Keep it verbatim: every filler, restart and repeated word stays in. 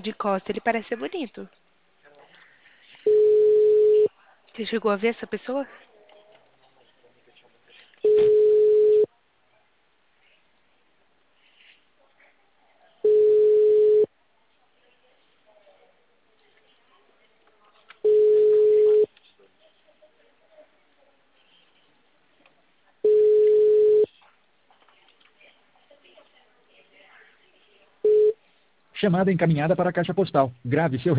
De costa, ele parece ser bonito. Você chegou a ver essa pessoa? Chamada encaminhada para a caixa postal. Grave seu